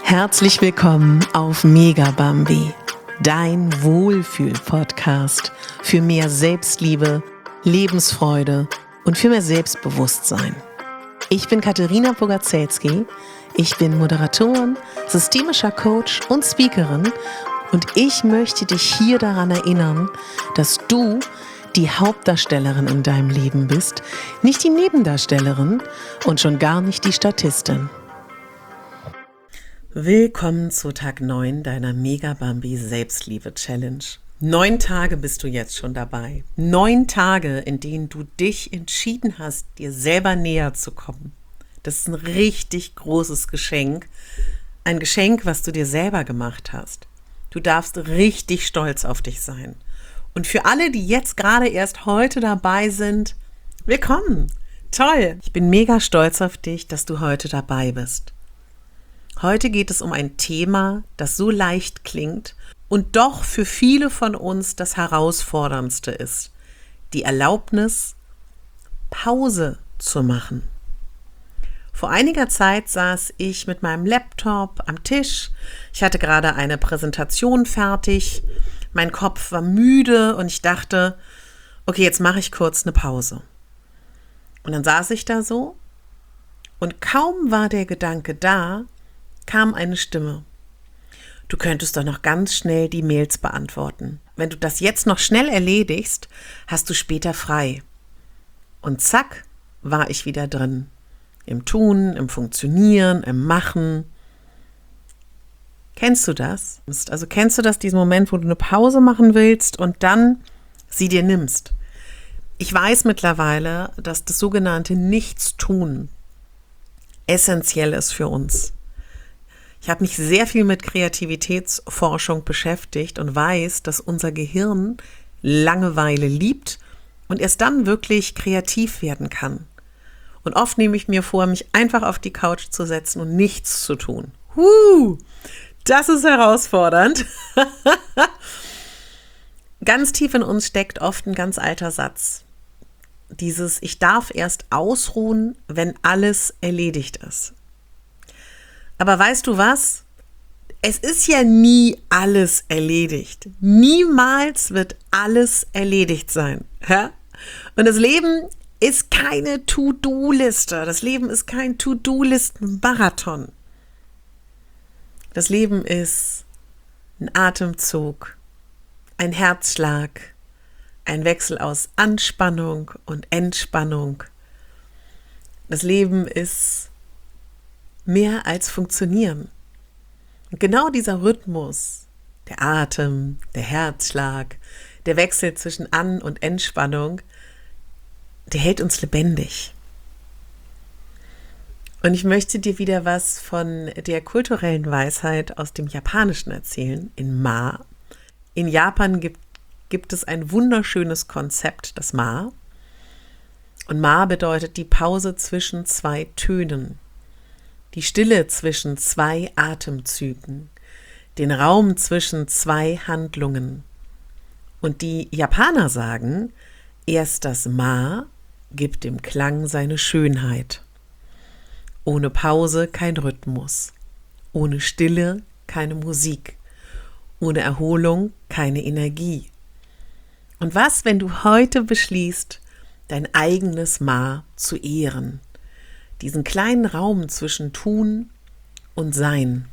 Herzlich willkommen auf Mega Bambi, dein Wohlfühl-Podcast für mehr Selbstliebe, Lebensfreude und für mehr Selbstbewusstsein. Ich bin Katharina Bogaczewski, ich bin Moderatorin, systemischer Coach und Speakerin und ich möchte dich hier daran erinnern, dass du die Hauptdarstellerin in deinem Leben bist, nicht die Nebendarstellerin und schon gar nicht die Statistin. Willkommen zu Tag 9 deiner Mega Bambi Selbstliebe Challenge. 9 Tage bist du jetzt schon dabei. 9 Tage, in denen du dich entschieden hast, dir selber näher zu kommen. Das ist ein richtig großes Geschenk. Ein Geschenk, was du dir selber gemacht hast. Du darfst richtig stolz auf dich sein. Und für alle, die jetzt gerade erst heute dabei sind, willkommen. Toll. Ich bin mega stolz auf dich, dass du heute dabei bist. Heute geht es um ein Thema, das so leicht klingt und doch für viele von uns das Herausforderndste ist. Die Erlaubnis, Pause zu machen. Vor einiger Zeit saß ich mit meinem Laptop am Tisch. Ich hatte gerade eine Präsentation fertig. Mein Kopf war müde und ich dachte, okay, jetzt mache ich kurz eine Pause. Und dann saß ich da so und kaum war der Gedanke da, kam eine Stimme. Du könntest doch noch ganz schnell die Mails beantworten. Wenn du das jetzt noch schnell erledigst, hast du später frei. Und zack, war ich wieder drin. Im Tun, im Funktionieren, im Machen. Kennst du das? Also kennst du das, diesen Moment, wo du eine Pause machen willst und dann sie dir nimmst? Ich weiß mittlerweile, dass das sogenannte Nichtstun essentiell ist für uns. Ich habe mich sehr viel mit Kreativitätsforschung beschäftigt und weiß, dass unser Gehirn Langeweile liebt und erst dann wirklich kreativ werden kann. Und oft nehme ich mir vor, mich einfach auf die Couch zu setzen und nichts zu tun. Das ist herausfordernd. Ganz tief in uns steckt oft ein ganz alter Satz. Dieses: Ich darf erst ausruhen, wenn alles erledigt ist. Aber weißt du was? Es ist ja nie alles erledigt. Niemals wird alles erledigt sein. Und das Leben ist keine To-Do-Liste. Das Leben ist kein To-Do-Listen-Marathon. Das Leben ist ein Atemzug, ein Herzschlag, ein Wechsel aus Anspannung und Entspannung. Das Leben ist mehr als Funktionieren. Und genau dieser Rhythmus, der Atem, der Herzschlag, der Wechsel zwischen An- und Entspannung, der hält uns lebendig. Und ich möchte dir wieder was von der kulturellen Weisheit aus dem Japanischen erzählen, in Ma. In Japan gibt es ein wunderschönes Konzept, das Ma. Und Ma bedeutet die Pause zwischen 2 Tönen, die Stille zwischen 2 Atemzügen, den Raum zwischen 2 Handlungen. Und die Japaner sagen, erst das Ma gibt dem Klang seine Schönheit. Ohne Pause kein Rhythmus, ohne Stille keine Musik, ohne Erholung keine Energie. Und was, wenn du heute beschließt, dein eigenes Ma zu ehren, diesen kleinen Raum zwischen Tun und Sein?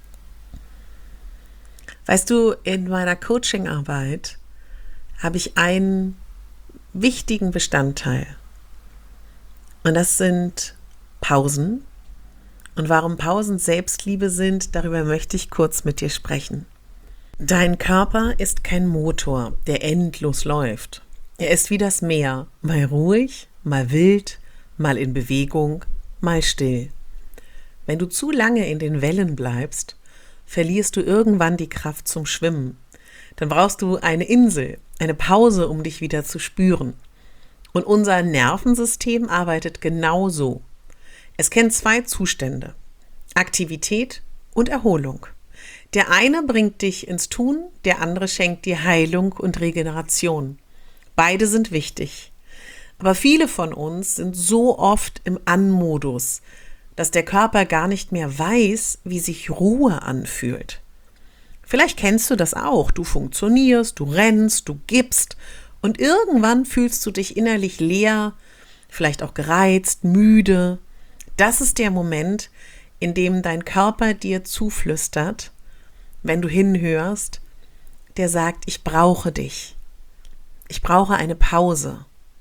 Weißt du, in meiner Coachingarbeit habe ich einen wichtigen Bestandteil und das sind Pausen. Und warum Pausen Selbstliebe sind, darüber möchte ich kurz mit dir sprechen. Dein Körper ist kein Motor, der endlos läuft. Er ist wie das Meer, mal ruhig, mal wild, mal in Bewegung, mal still. Wenn du zu lange in den Wellen bleibst, verlierst du irgendwann die Kraft zum Schwimmen. Dann brauchst du eine Insel, eine Pause, um dich wieder zu spüren. Und unser Nervensystem arbeitet genauso. Es kennt 2 Zustände: Aktivität und Erholung. Der eine bringt dich ins Tun, der andere schenkt dir Heilung und Regeneration. Beide sind wichtig. Aber viele von uns sind so oft im An-Modus. dass der Körper gar nicht mehr weiß, wie sich Ruhe anfühlt. Vielleicht kennst du das auch. Du funktionierst, du rennst, du gibst und irgendwann fühlst du dich innerlich leer, vielleicht auch gereizt, müde. Das ist der Moment, in dem dein Körper dir zuflüstert, wenn du hinhörst, der sagt, ich brauche dich. Ich brauche eine Pause.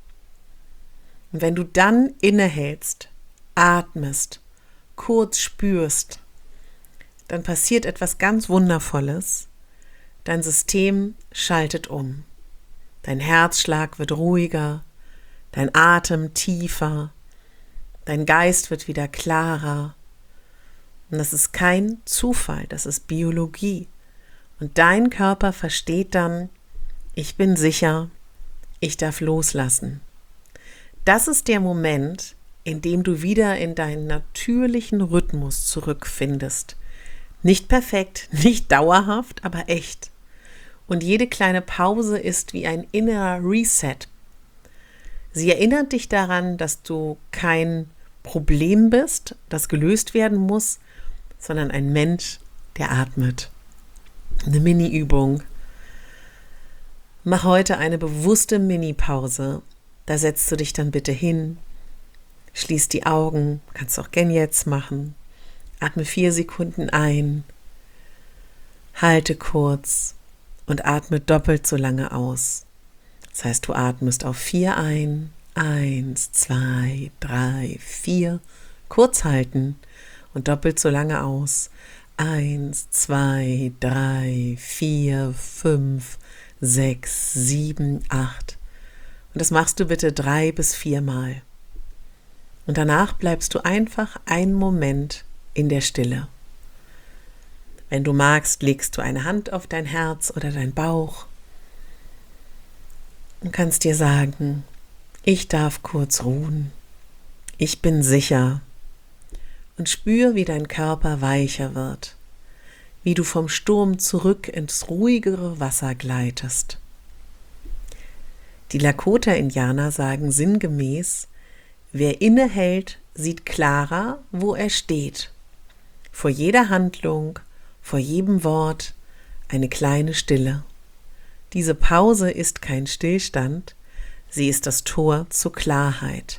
Und wenn du dann innehältst, atmest, kurz spürst, dann passiert etwas ganz Wundervolles. Dein System schaltet um. Dein Herzschlag wird ruhiger, dein Atem tiefer, dein Geist wird wieder klarer. Und das ist kein Zufall, das ist Biologie. Und dein Körper versteht dann, ich bin sicher, ich darf loslassen. Das ist der Moment, in dem du wieder in deinen natürlichen Rhythmus zurückfindest. Nicht perfekt, nicht dauerhaft, aber echt. Und jede kleine Pause ist wie ein innerer Reset. Sie erinnert dich daran, dass du kein Problem bist, das gelöst werden muss, sondern ein Mensch, der atmet. Eine Mini-Übung. Mach heute eine bewusste Mini-Pause. Da setzt du dich dann bitte hin, schließ die Augen, kannst auch gern jetzt machen. Atme 4 Sekunden ein, halte kurz und atme doppelt so lange aus. Das heißt, du atmest auf 4 ein, 1, 2, 3, 4, kurz halten und doppelt so lange aus. 1, 2, 3, 4, 5, 6, 7, 8. Und das machst du bitte 3 bis 4 Mal. Und danach bleibst du einfach einen Moment in der Stille. Wenn du magst, legst du eine Hand auf dein Herz oder dein Bauch und kannst dir sagen, ich darf kurz ruhen, ich bin sicher und spür, wie dein Körper weicher wird, wie du vom Sturm zurück ins ruhigere Wasser gleitest. Die Lakota-Indianer sagen sinngemäß, wer innehält, sieht klarer, wo er steht. Vor jeder Handlung, vor jedem Wort eine kleine Stille. Diese Pause ist kein Stillstand, sie ist das Tor zur Klarheit.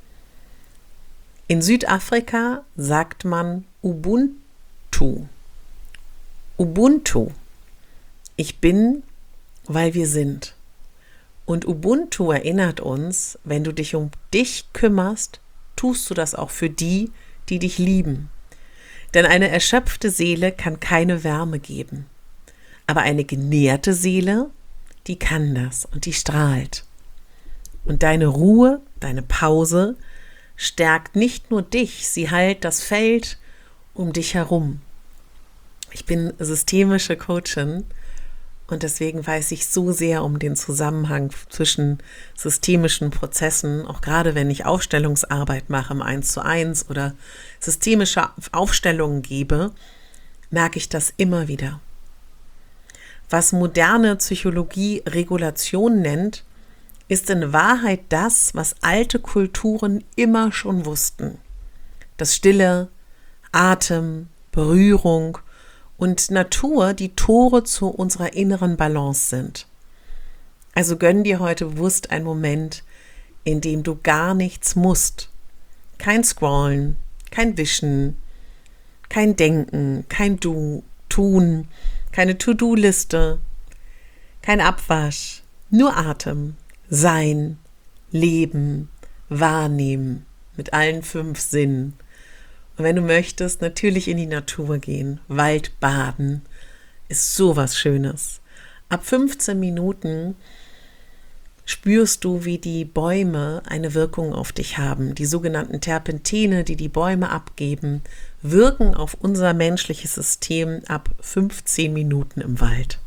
In Südafrika sagt man Ubuntu. Ubuntu. Ich bin, weil wir sind. Und Ubuntu erinnert uns, wenn du dich um dich kümmerst, tust du das auch für die, die dich lieben. Denn eine erschöpfte Seele kann keine Wärme geben. Aber eine genährte Seele, die kann das und die strahlt. Und deine Ruhe, deine Pause stärkt nicht nur dich, sie heilt das Feld um dich herum. Ich bin systemische Coachin und deswegen weiß ich so sehr um den Zusammenhang zwischen systemischen Prozessen, auch gerade wenn ich Aufstellungsarbeit mache im 1:1 oder systemische Aufstellungen gebe, merke ich das immer wieder. Was moderne Psychologie Regulation nennt, ist in Wahrheit das, was alte Kulturen immer schon wussten. Dass Stille, Atem, Berührung und Natur die Tore zu unserer inneren Balance sind. Also gönn dir heute bewusst einen Moment, in dem du gar nichts musst. Kein Scrollen, kein Wischen, kein Denken, kein Tun, keine To-Do-Liste, kein Abwasch, nur Atem, Sein, Leben, Wahrnehmen mit allen 5 Sinnen. Und wenn du möchtest, natürlich in die Natur gehen, Wald baden, ist sowas Schönes. Ab 15 Minuten spürst du, wie die Bäume eine Wirkung auf dich haben. Die sogenannten Terpentine, die die Bäume abgeben, wirken auf unser menschliches System ab 15 Minuten im Wald.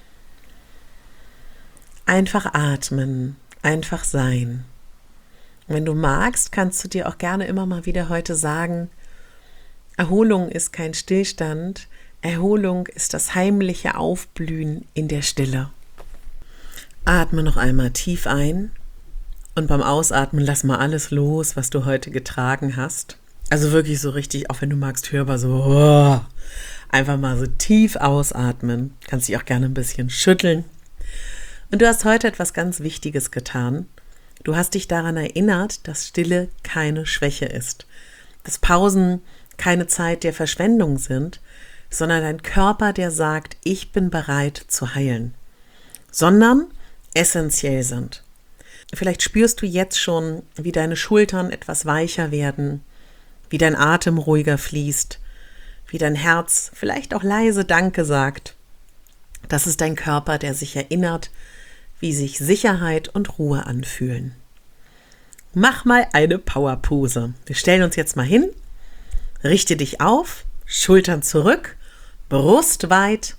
Einfach atmen, einfach sein. Und wenn du magst, kannst du dir auch gerne immer mal wieder heute sagen, Erholung ist kein Stillstand, Erholung ist das heimliche Aufblühen in der Stille. Atme noch einmal tief ein und beim Ausatmen lass mal alles los, was du heute getragen hast. Also wirklich so richtig, auch wenn du magst, hörbar so. Oh, einfach mal so tief ausatmen. Kannst dich auch gerne ein bisschen schütteln. Und du hast heute etwas ganz Wichtiges getan. Du hast dich daran erinnert, dass Stille keine Schwäche ist. Dass Pausen keine Zeit der Verschwendung sind, sondern dein Körper, der sagt, ich bin bereit zu heilen. Sondern essentiell sind. Vielleicht spürst du jetzt schon, wie deine Schultern etwas weicher werden, wie dein Atem ruhiger fließt, wie dein Herz vielleicht auch leise Danke sagt. Das ist dein Körper, der sich erinnert, wie sich Sicherheit und Ruhe anfühlen. Mach mal eine Powerpose. Wir stellen uns jetzt mal hin, richte dich auf, Schultern zurück, Brust weit,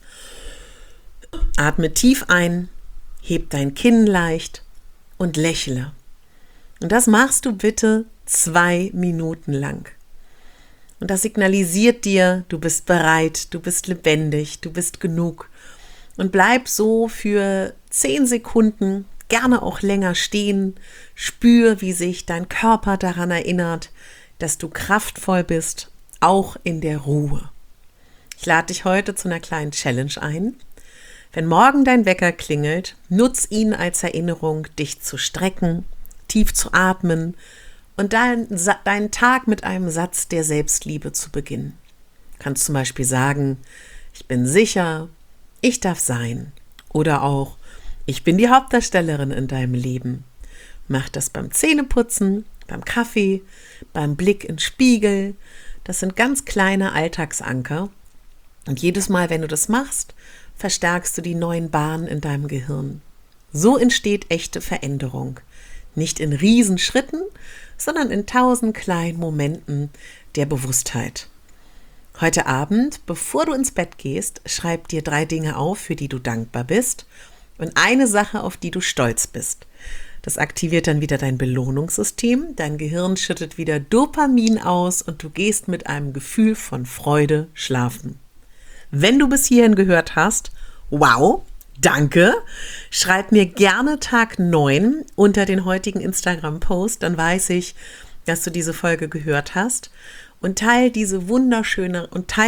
atme tief ein, heb dein Kinn leicht und lächle. Und das machst du bitte 2 Minuten lang. Und das signalisiert dir, du bist bereit, du bist lebendig, du bist genug. Und bleib so für 10 Sekunden, gerne auch länger stehen. Spür, wie sich dein Körper daran erinnert, dass du kraftvoll bist, auch in der Ruhe. Ich lade dich heute zu einer kleinen Challenge ein. Wenn morgen dein Wecker klingelt, nutz ihn als Erinnerung, dich zu strecken, tief zu atmen und deinen Tag mit einem Satz der Selbstliebe zu beginnen. Du kannst zum Beispiel sagen, ich bin sicher, ich darf sein. Oder auch, ich bin die Hauptdarstellerin in deinem Leben. Mach das beim Zähneputzen, beim Kaffee, beim Blick in den Spiegel. Das sind ganz kleine Alltagsanker. Und jedes Mal, wenn du das machst, verstärkst du die neuen Bahnen in deinem Gehirn. So entsteht echte Veränderung. Nicht in Riesenschritten, sondern in 1000 kleinen Momenten der Bewusstheit. Heute Abend, bevor du ins Bett gehst, schreib dir 3 Dinge auf, für die du dankbar bist und eine Sache, auf die du stolz bist. Das aktiviert dann wieder dein Belohnungssystem, dein Gehirn schüttet wieder Dopamin aus und du gehst mit einem Gefühl von Freude schlafen. Wenn du bis hierhin gehört hast, wow, danke, schreib mir gerne Tag 9 unter den heutigen Instagram-Post, dann weiß ich, dass du diese Folge gehört hast und Teil dieser wunderschönen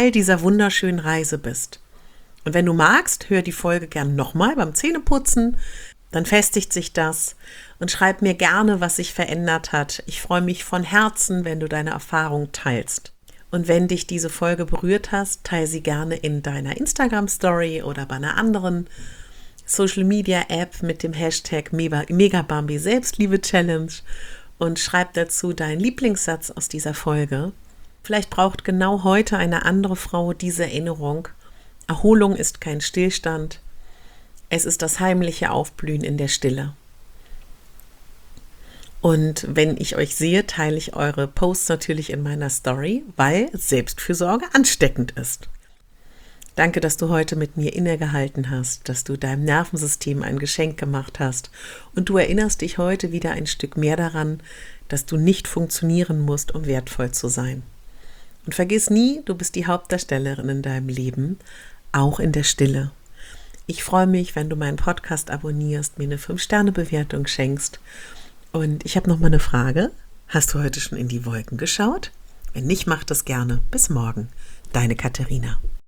Reise bist. Und wenn du magst, hör die Folge gern nochmal beim Zähneputzen, dann festigt sich das und schreib mir gerne, was sich verändert hat. Ich freue mich von Herzen, wenn du deine Erfahrung teilst. Und wenn dich diese Folge berührt hast, teile sie gerne in deiner Instagram-Story oder bei einer anderen Social-Media-App mit dem Hashtag Megabambi Selbstliebe Challenge und schreib dazu deinen Lieblingssatz aus dieser Folge. Vielleicht braucht genau heute eine andere Frau diese Erinnerung. Erholung ist kein Stillstand. Es ist das heimliche Aufblühen in der Stille. Und wenn ich euch sehe, teile ich eure Posts natürlich in meiner Story, weil Selbstfürsorge ansteckend ist. Danke, dass du heute mit mir innegehalten hast, dass du deinem Nervensystem ein Geschenk gemacht hast und du erinnerst dich heute wieder ein Stück mehr daran, dass du nicht funktionieren musst, um wertvoll zu sein. Und vergiss nie, du bist die Hauptdarstellerin in deinem Leben, auch in der Stille. Ich freue mich, wenn du meinen Podcast abonnierst, mir eine 5-Sterne-Bewertung schenkst. Und ich habe noch mal eine Frage. Hast du heute schon in die Wolken geschaut? Wenn nicht, mach das gerne. Bis morgen. Deine Katharina.